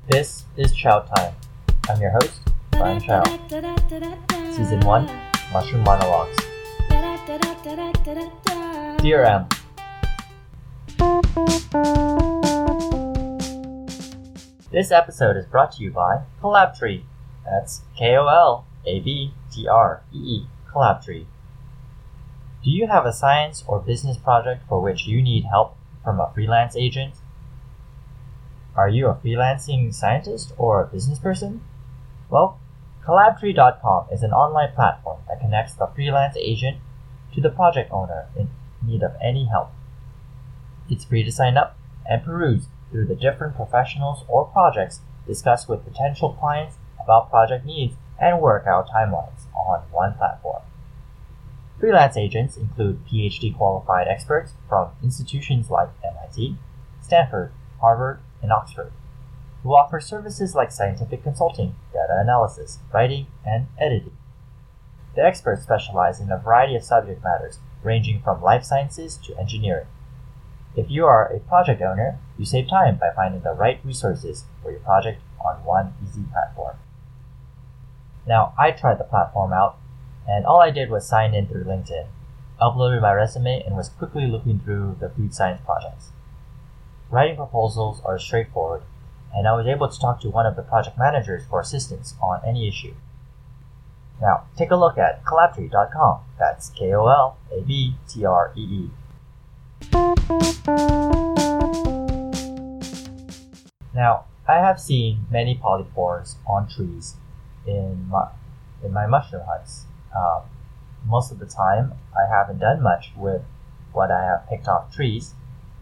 This is Chow Time. I'm your host, Brian Chow. Season 1, Mushroom Monologues. Dear M. This episode is brought to you by Collabtree. That's Kolabtree, Collabtree. Do you have a science or business project for which you need help from a freelance agent? Are you a freelancing scientist or a business person? Well, Collabtree.com is an online platform that connects the freelance agent to the project owner in need of any help. It's free to sign up and peruse through the different professionals or projects discussed with potential clients about project needs and work out timelines on one platform. Freelance agents include PhD qualified experts from institutions like MIT, Stanford, Harvard, and Oxford, who offer services like scientific consulting, data analysis, writing, and editing. The experts specialize in a variety of subject matters, ranging from life sciences to engineering. If you are a project owner, you save time by finding the right resources for your project on one easy platform. Now, I tried the platform out, and all I did was sign in through LinkedIn, uploaded my resume, and was quickly looking through the food science projects. Writing proposals are straightforward, and I was able to talk to one of the project managers for assistance on any issue. Now, take a look at Collabtree.com. That's Kolabtree. Now, I have seen many polypores on trees in my mushroom huts. Most of the time, I haven't done much with what I have picked off trees,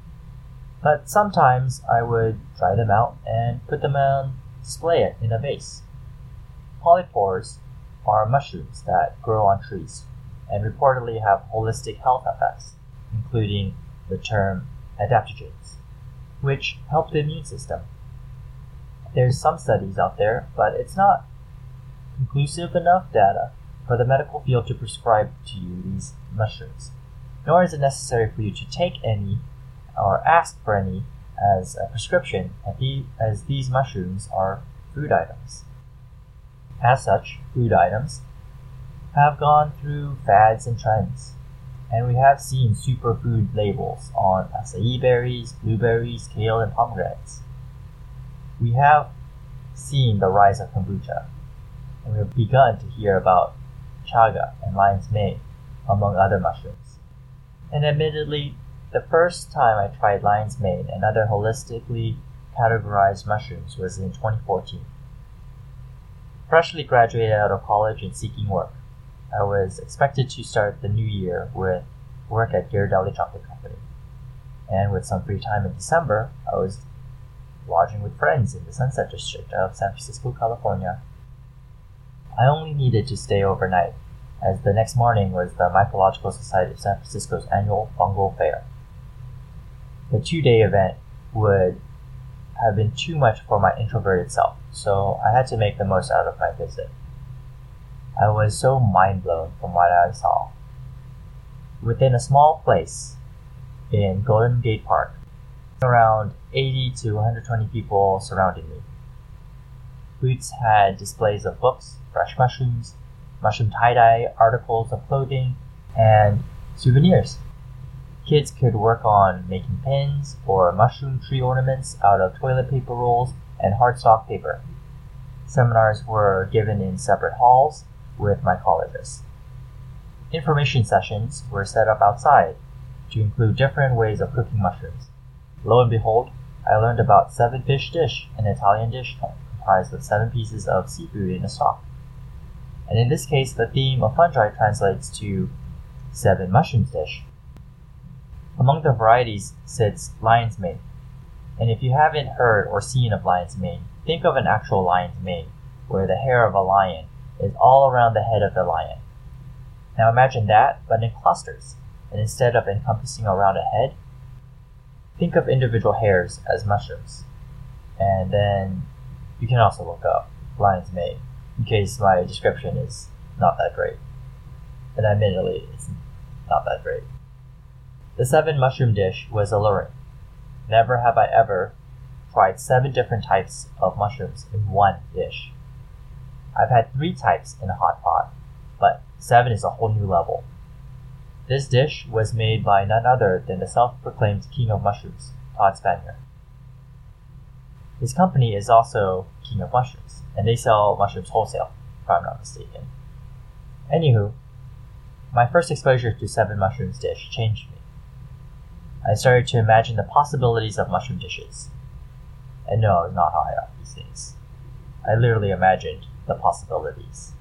but sometimes I would dry them out and put them on display in a vase. Polypores are mushrooms that grow on trees and reportedly have holistic health effects, including the term adaptogens, which help the immune system. There's some studies out there, but it's not conclusive enough data for the medical field to prescribe to you these mushrooms, nor is it necessary for you to take any or ask for any as a prescription, as these mushrooms are food items. As such, food items have gone through fads and trends, and we have seen superfood labels on acai berries, blueberries, kale, and pomegranates. We have seen the rise of kombucha, and we have begun to hear about chaga and lion's mane, among other mushrooms. And admittedly, the first time I tried lion's mane and other holistically categorized mushrooms was in 2014. Freshly graduated out of college and seeking work, I was expected to start the new year with work at Ghirardelli Chocolate Company. And with some free time in December, I was lodging with friends in the Sunset District of San Francisco, California. I only needed to stay overnight, as the next morning was the Mycological Society of San Francisco's annual fungal fair. The 2-day event would have been too much for my introverted self, so I had to make the most out of my visit. I was so mind-blown from what I saw. Within a small place in Golden Gate Park, around 80 to 120 people surrounded me. Booths had displays of books, fresh mushrooms, mushroom tie-dye, articles of clothing, and souvenirs. Kids could work on making pins or mushroom tree ornaments out of toilet paper rolls and hardstock paper. Seminars were given in separate halls with mycologists. Information sessions were set up outside to include different ways of cooking mushrooms. Lo and behold, I learned about 7-fish dish, an Italian dish comprised of 7 pieces of seafood in a stock. And in this case, the theme of fungi translates to 7 mushrooms dish. Among the varieties sits lion's mane. And if you haven't heard or seen of lion's mane, think of an actual lion's mane, where the hair of a lion is all around the head of the lion. Now imagine that, but in clusters, and instead of encompassing around a head, think of individual hairs as mushrooms. And then you can also look up lion's mane, in case my description is not that great. And admittedly, it's not that great. The 7 mushroom dish was alluring. Never have I ever tried 7 different types of mushrooms in one dish. I've had 3 types in a hot pot, but 7 is a whole new level. This dish was made by none other than the self-proclaimed king of mushrooms, Todd Spanier. His company is also King of Mushrooms, and they sell mushrooms wholesale, if I'm not mistaken. Anywho, my first exposure to 7 mushrooms dish changed me. I started to imagine the possibilities of mushroom dishes. And no, I was not high on these things. I literally imagined the possibilities.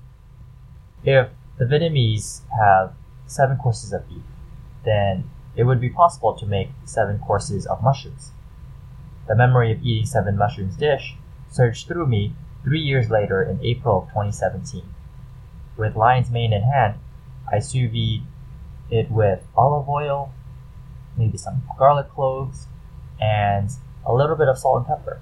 If the Vietnamese have 7 courses of beef, then it would be possible to make 7 courses of mushrooms. The memory of eating 7 mushrooms dish surged through me 3 years later in April of 2017. With lion's mane in hand, I sous vide it with olive oil, maybe some garlic cloves, and a little bit of salt and pepper.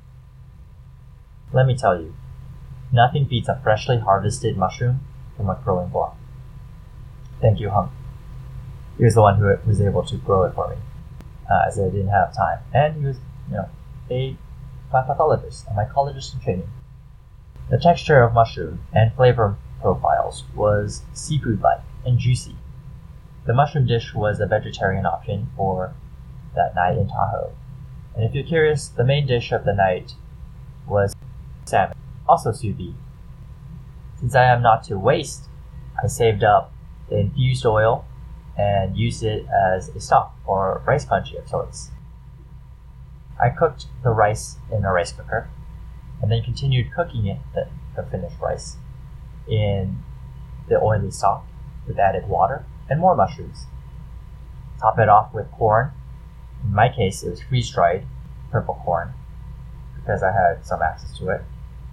Let me tell you, nothing beats a freshly harvested mushroom from a growing block. Thank you, Hunk. He was the one who was able to grow it for me, as I didn't have time. And he was, a plant pathologist, a mycologist in training. The texture of mushroom and flavor profiles was seafood-like and juicy. The mushroom dish was a vegetarian option for that night in Tahoe. And if you're curious, the main dish of the night was salmon, also sous vide. Since I am not to waste, I saved up the infused oil and used it as a stock or rice congee of sorts. I cooked the rice in a rice cooker and then continued cooking it, the finished rice, in the oily stock with added water and more mushrooms. Top it off with corn. In my case, it was freeze-dried purple corn because I had some access to it.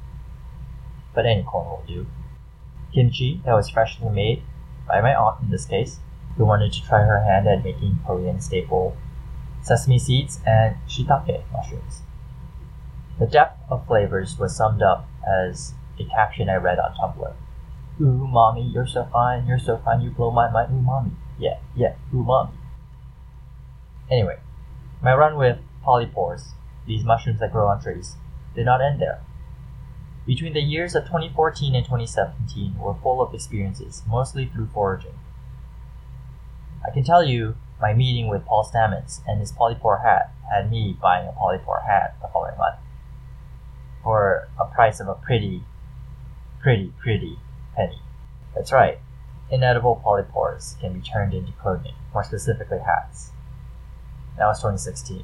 But any corn will do. Kimchi that was freshly made by my aunt in this case, who wanted to try her hand at making Korean staple sesame seeds and shiitake mushrooms. The depth of flavors was summed up as a caption I read on Tumblr. Ooh, mommy, you're so fine, you blow my mind, ooh, mommy. Yeah, ooh, mommy. Anyway, my run with polypores, these mushrooms that grow on trees, did not end there. Between the years of 2014 and 2017 were full of experiences, mostly through foraging. I can tell you, my meeting with Paul Stamets and his polypore hat had me buying a polypore hat the following month for a price of a pretty penny. That's right, inedible polypores can be turned into clothing, more specifically hats. That was 2016.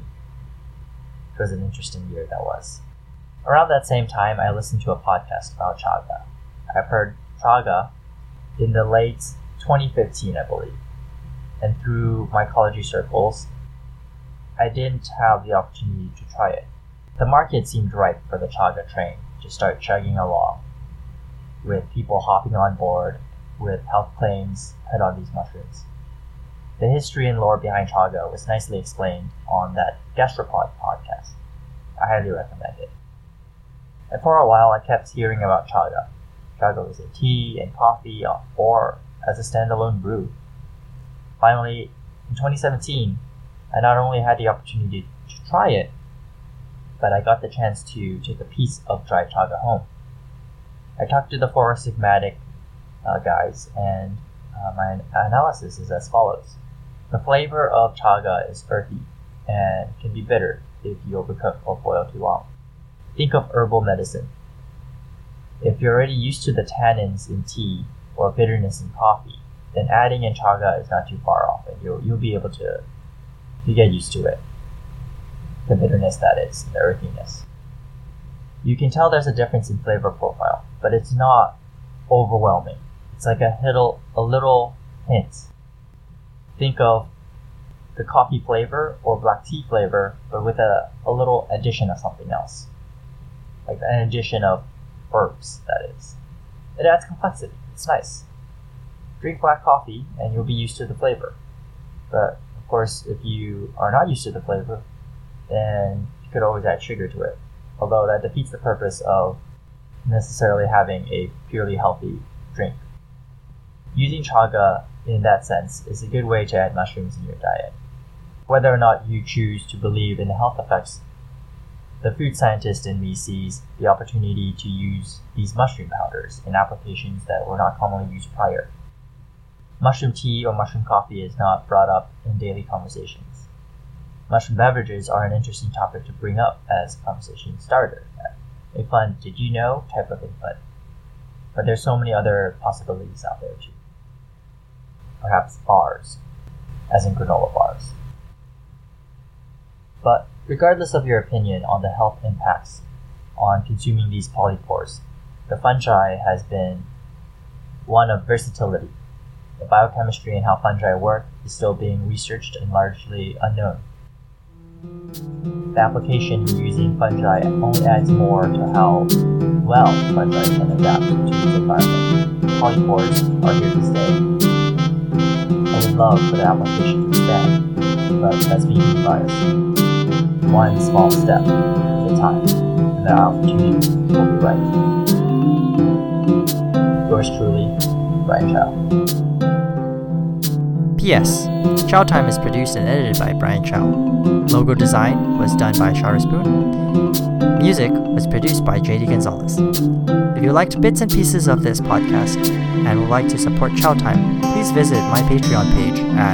It was an interesting year, that was. Around that same time, I listened to a podcast about chaga. I've heard chaga in the late 2015, I believe. And through mycology circles, I didn't have the opportunity to try it. The market seemed ripe for the chaga train to start chugging along, with people hopping on board with health claims put on these mushrooms. The history and lore behind chaga was nicely explained on that Gastropod podcast. I highly recommend it. And for a while, I kept hearing about chaga. Chaga was in tea and coffee or as a standalone brew. Finally, in 2017, I not only had the opportunity to try it, but I got the chance to take a piece of dry chaga home. I talked to the Forest Sigmatic guys, and my analysis is as follows. The flavor of chaga is earthy and can be bitter if you overcook or boil too long. Think of herbal medicine. If you're already used to the tannins in tea or bitterness in coffee, then adding in chaga is not too far off, and you'll be able to get used to it. The bitterness, that is, the earthiness. You can tell there's a difference in flavor profile, but it's not overwhelming. It's like a little hint. Think of the coffee flavor or black tea flavor, but with a little addition of something else. Like an addition of herbs, that is. It adds complexity. It's nice. Drink black coffee and you'll be used to the flavor. But, of course, if you are not used to the flavor, then you could always add sugar to it. Although that defeats the purpose of necessarily having a purely healthy drink. Using chaga in that sense is a good way to add mushrooms in your diet. Whether or not you choose to believe in the health effects The food scientist in me sees the opportunity to use these mushroom powders in applications that were not commonly used prior. Mushroom tea or mushroom coffee is not brought up in daily conversations. Mushroom beverages are an interesting topic to bring up as conversation starter, a fun did you know type of input. But there's so many other possibilities out there too. Perhaps bars, as in granola bars. But regardless of your opinion on the health impacts on consuming these polypores, the fungi has been one of versatility. The biochemistry and how fungi work is still being researched and largely unknown. The application using fungi only adds more to how well fungi can adapt to its environment. Polypores are here to stay. I would love for the application to expand, but that's me being biased. One small step at a time, and the opportunity will be right. Yours truly, Brian Chow. P.S. Chow Time is produced and edited by Brian Chow. Logo design was done by Shara Spoon. Music was produced by JD Gonzalez. If you liked bits and pieces of this podcast and would like to support Chow Time, please visit my Patreon page at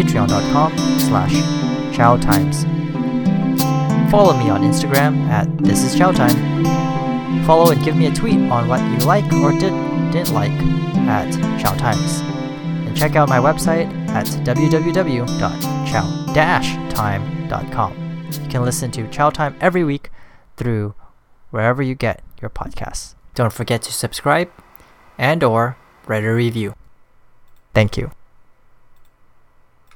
patreon.com/chowtimes. Follow me on Instagram at thisischowtime. Follow and give me a tweet on what you like or didn't like at chowtimes. And check out my website at www.chow-time.com. You can listen to Chow Time every week through wherever you get your podcasts. Don't forget to subscribe and/or write a review. Thank you.